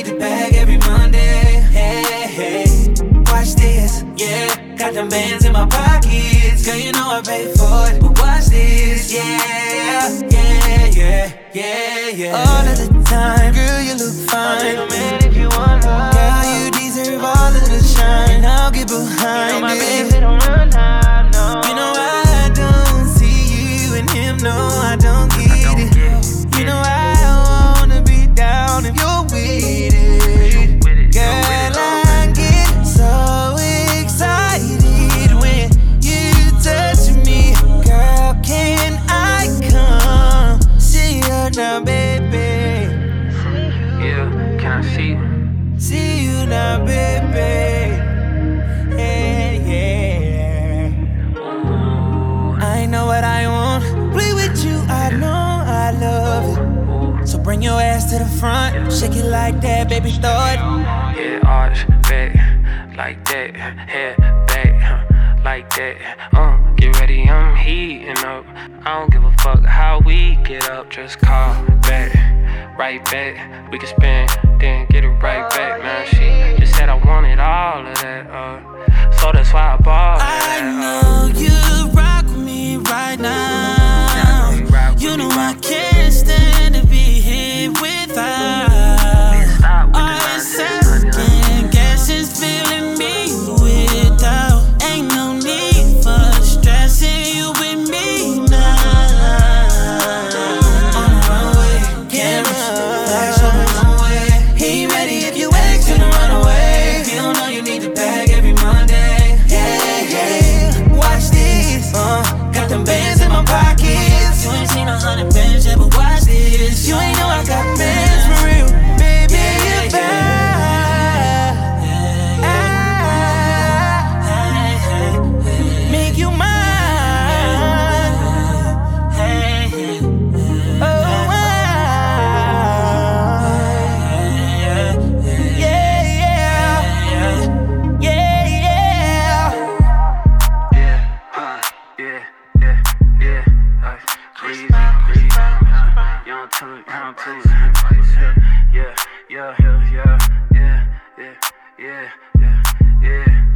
need the bag every Monday. Hey, hey, watch this, yeah. Got them bands in my pockets. Girl, you know I paid for it, but watch this, yeah, yeah, yeah, yeah, yeah. All of the time, girl, you look fine. Man, if you want love, girl, you deserve all of the shine. I'll get behind you know my baby, they don't run time, no. You know I don't see you and him, no, I don't get it. You know I wanna be down if you're with it. Girl, I get so excited when you touch me. Girl, can I come see you now, baby? Yeah, can I see you? See you now, baby. Yeah, yeah. I know what I want. Play with you, I know I love it. So bring your ass to the front, shake it like that, baby, throw it. Yeah, arch back, like that, head back, like that. Get ready, I'm heating up. I don't give a fuck how we get up, just call back, right back. We can spin, then get it right back. Man, she just said I wanted all of that, so that's why I bought it. I know you rock with me right now. You know I can't stand to be here without. All this second guessing's feeling me without. Ain't no need for stressing you with me now. On the runway, cameras, flash on the runway. He ready if you ask him to run away. You don't know you need the bag every Monday. Yeah, yeah, watch this. Got them bands in my pockets. You ain't seen 100 bands yet, but watch this. You ain't know I got bands for real, baby. If I make you mine. Oh, yeah, yeah, yeah, yeah. Crazy, young too, yeah,